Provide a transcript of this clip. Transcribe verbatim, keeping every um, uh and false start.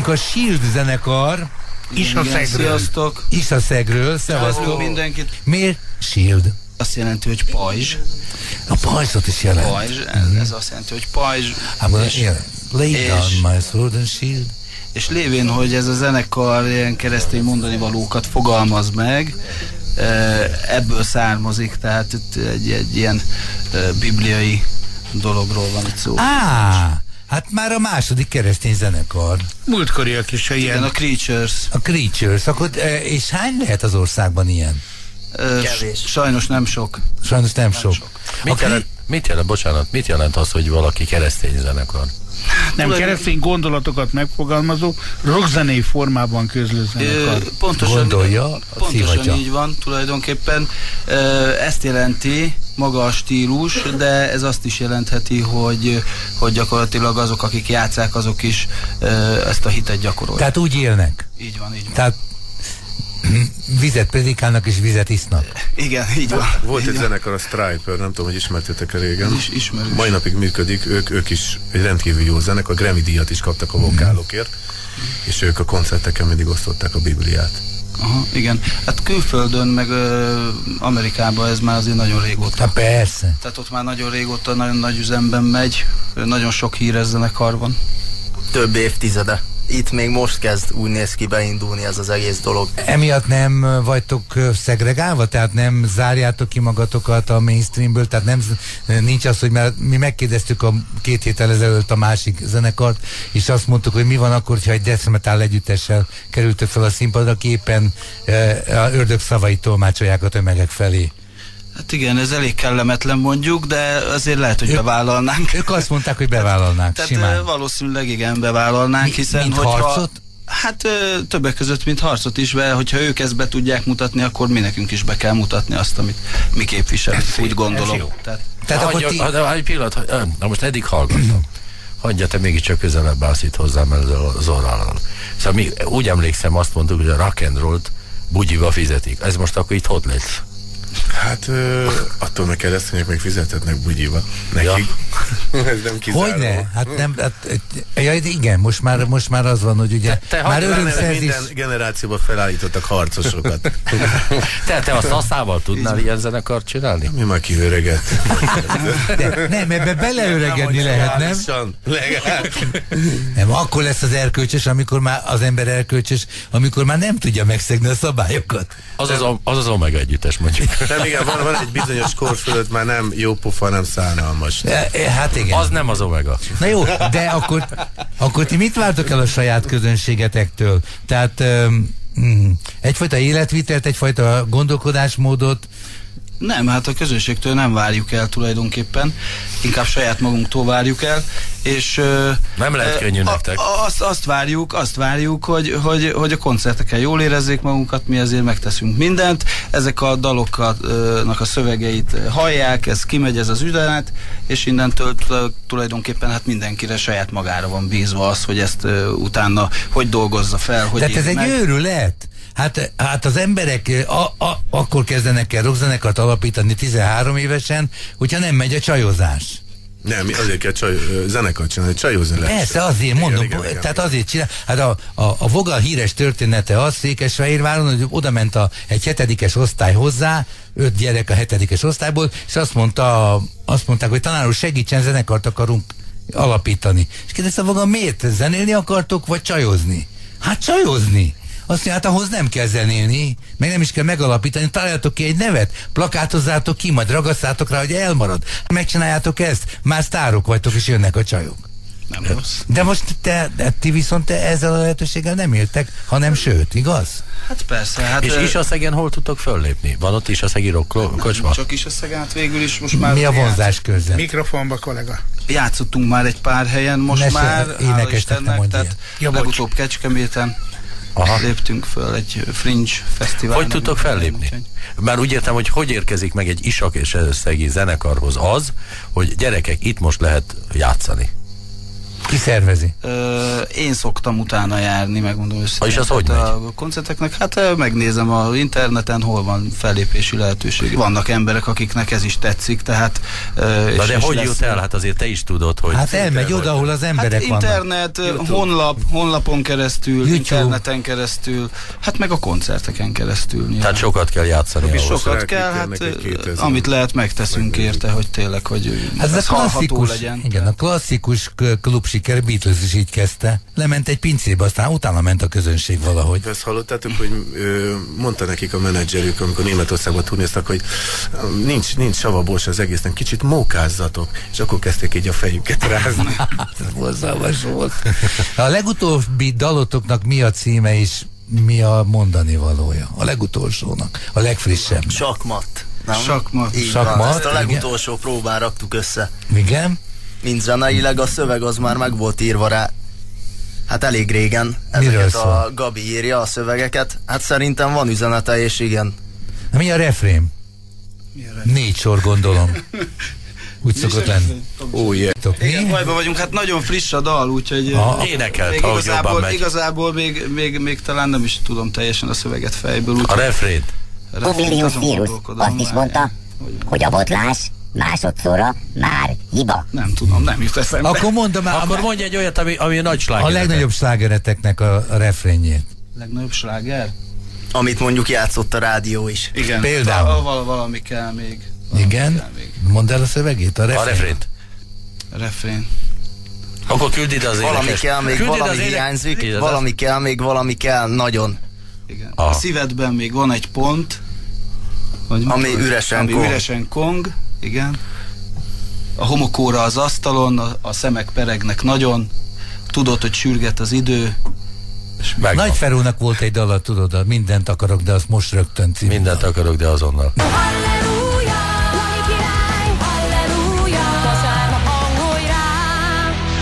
a Shield zenekar. Iszaszegről. Iszaszegről, szevasztok. Mindenkit. Miért Shield? Azt jelenti, hogy pajzs. A pajzsot is jelent. Pajzs, ez, mm. ez azt jelenti, hogy pajzs. Lay down my sword and shield. És lévén, hogy ez a zenekar ilyen keresztény mondani valókat fogalmaz meg, ebből származik, tehát itt egy, egy ilyen bibliai dologról van itt szó. Á, hát már a második keresztény zenekar. Múltkoriak is ilyen. Igen, a Creatures. A Creatures. Akkor, és hány lehet az országban ilyen? Kevés. Sajnos nem sok. Sajnos nem, nem sok. sok. Mit, okay. jelent, mit jelent, bocsánat, mit jelent az, hogy valaki keresztény zenekar? Nem, Tulaj... keresztény gondolatokat megfogalmazó, rockzenei formában közlő zenekar. Pontosan, Gondolja, pontosan így van, tulajdonképpen ezt jelenti maga a stílus, de ez azt is jelentheti, hogy, hogy gyakorlatilag azok, akik játsszák, azok is ezt a hitet gyakorolják. Tehát úgy élnek? Így van, így van. Tehát vizet predikálnak és vizet isznak. Igen, így van. Volt így egy van. zenekar, a Striper, nem tudom, hogy ismertétek-e régen. Is, ismerős. Mai napig működik, ők, ők is egy rendkívül jó zenekar, a Grammy díjat is kaptak a vokálokért, mm. és ők a koncerteken mindig osztották a Bibliát. Aha, igen. Hát külföldön, meg ö, Amerikában ez már azért nagyon régóta. Hát persze. Tehát ott már nagyon régóta, nagyon nagy üzemben megy, nagyon sok híres zenekar van. Több évtizede. Itt még most kezd úgy néz ki beindulni ez az egész dolog. Emiatt nem vagytok szegregálva? Tehát nem zárjátok ki magatokat a mainstreamből? Tehát nem, nincs az, hogy mert mi megkérdeztük a két héttel ezelőtt a másik zenekart, és azt mondtuk, hogy mi van akkor, ha egy death metal együttessel kerültök fel a színpadra, aki éppen e, a ördög szavait tolmácsolják a tömegek felé. Hát igen, ez elég kellemetlen mondjuk, de azért lehet, hogy ők, bevállalnánk. Ők azt mondták, hogy bevállalnánk, tehát, simán. Tehát valószínűleg igen, bevállalnánk, Mi, hiszen mint hogyha... harcot? Hát többek között, mint harcot is, mert hogyha ők ezt be tudják mutatni, akkor mi nekünk is be kell mutatni azt, amit mi képviselünk, úgy szép, gondolom. Tehát, Tehát akkor ti... ha, egy pillanat, na most eddig hallgattam. Hagyja, te mégiscsak közelebb állsz itt hozzám az orralal. Szóval mi úgy emlékszem, azt mondtuk, hogy a rock and roll-t bugyiba fizetik. Ez most akkor itt hogy lesz? Hát ö, attól meg keresztények még fizetetnek bugyiba nekik. Ja. Ez nem kizáró. Hogyne? Hát nem, hát, ja, igen, most már, most már az van, hogy ugye te, te már örömszerzés... Minden generációban felállítottak harcosokat. te, te azt aszával tudnál ilyen zenekart csinálni? Mi már kiöregett. De, nem, ebbe beleöregedni lehet, nem? Nem, akkor lesz az erkölcsös, amikor már az ember erkölcsös, amikor már nem tudja megszegni a szabályokat. Az az, az, az Omega együttes, mondjuk. Nem, igen, van, van egy bizonyos kor fölött már nem jó pofa, nem szánalmas. E, hát igen. Az nem az Omega. Na jó, de akkor, akkor ti mit vártok el a saját közönségetektől? Tehát um, egyfajta életvitelt, egyfajta gondolkodásmódot? Nem, hát a közönségtől nem várjuk el tulajdonképpen, inkább saját magunktól várjuk el, és nem lehet könnyű nektek. Azt, azt várjuk, azt várjuk, hogy, hogy, hogy a koncerteken jól érezzék magunkat, mi azért megteszünk mindent, ezek a daloknak a szövegeit hallják, ez kimegy, ez az üzenet, és innentől tulajdonképpen hát mindenkire saját magára van bízva az, hogy ezt utána hogy dolgozza fel, hogy tehát ez egy meg. őrület. Hát, hát az emberek a, a, akkor kezdenek el rockzenekart alapítani tizenhárom évesen, hogyha nem megy a csajozás. Nem, azért kell csaj, zenekart csinálni, csajozni lehet. Persze, azért mondom, igen, igen, tehát igen. azért csinál. Hát a, a, a Voga híres története az Székesfehérváron, hogy oda ment a, egy hetedikes osztály hozzá, öt gyerek a hetedikes osztályból, és azt mondta, azt mondták, hogy tanár úr, segítsen, zenekart akarunk alapítani. És kérdezte a Voga, miért zenélni akartok, vagy csajozni? Hát csajozni. Azt mondja, hát ahhoz nem kell zenélni, meg nem is kell megalapítani, találjátok ki egy nevet, plakátozzátok ki, majd ragasztátok rá, hogy elmarad. Megcsináljátok ezt, már sztárok vagytok, és jönnek a csajok. Nem rossz. De most te, de ti viszont te ezzel a lehetőséggel nem éltek, hanem sőt, igaz? Hát persze. Hát és Iszaszegen hol tudtok föllépni? Van ott Iszaszegi rock kocsma? Csak Iszaszegen, hát végül is most már... Mi a vonzás körzet? Mikrofonba, kollega. Játszottunk már egy pár helyen, most Mese, már, hála Istennek, tehát ja, legutóbb Kecskeméten Aha. léptünk föl egy Fringe fesztivál. Hogy tudtok fellépni? Már úgy értem, hogy hogy érkezik meg egy Iszaszegi zenekarhoz az, hogy gyerekek, itt most lehet játszani. Ki szervezi? Ö, én szoktam utána járni, megmondom őszintén. És az hogy a megy? koncerteknek, hát megnézem a interneten, hol van fellépési lehetőség. Vannak emberek, akiknek ez is tetszik, tehát... Ö, Na és, de és hogy lesz, jut el? Hát azért te is tudod, hogy... Hát elmegy oda, ahol az emberek hát vannak. internet, honlap, honlapon keresztül, YouTube. interneten keresztül, hát meg a koncerteken keresztül. Nyilván. Tehát sokat kell játszani És ahhoz. sokat kell, hát amit lehet megteszünk érte, hogy tényleg, hogy Hát ez ez a hallható klasszikus, legyen. igen, a klasszikus k- klubsiker, Beatles is így kezdte. Lement egy pincébe, aztán utána ment a közönség valahogy. Ezt hallottátok, hogy ö, mondta nekik a menedzserük, amikor Németországban turnéztak, hogy nincs, nincs savabors az egészen, kicsit mókázzatok, és akkor kezdték így a fejüket rázni. Ez borzalmas volt. A legutóbbi dalotoknak mi a címe és mi a mondani valója? A legutolsónak, a legfrissebb. Sakmat. Nem? Sakmat. Így Sakmat, van, ezt a igen. legutolsó próbán raktuk össze. Igen? Mint zeneileg a szöveg az már meg volt írva rá. Hát elég régen. Miről Ezeket szól? a Gabi írja a szövegeket. Hát szerintem van üzenete, és igen. Na, mi a refrém? Négy sor, gondolom. Úgy szokott lenni. Ó, yeah. Igen, bajban vagyunk, hát nagyon friss a dal, úgyhogy Aha. Énekelt, még ahogy jobban igazából, megy. igazából még, még, még talán nem is tudom teljesen a szöveget fejből. Úgy, A refrét. Obilius Vírus azt is mondta, hogy a botlás másodszorra már hiba. Nem tudom, nem jut eszembe. Akkor mondom már, Akkor a, mondj egy olyat, ami, ami nagy a sláger. legnagyobb slágereteknek a, a refrénjét. Legnagyobb sláger? Amit mondjuk játszott a rádió is. Igen. Például? Val- val- valami kell még. Valami Igen? kell még. Mondd el a szövegét, a A refrén. refrént. Refrén. Akkor küld ide az énekes. Valami kell még, Küld ide valami az ének- hiányzik, Küld ide az- valami kell még, valami kell nagyon. Igen. Aha. A szívedben még van egy pont, vagy Ami mondod, üresen ami kong. üresen kong. Igen. A homokóra az asztalon, a, a szemek peregnek nagyon. Tudod, hogy sürget az idő. És Megvan. Nagy Ferónak volt egy dala, tudod, a Mindent akarok, de azt most rögtön című. Mindent akarok, de azonnal. Hallelujah.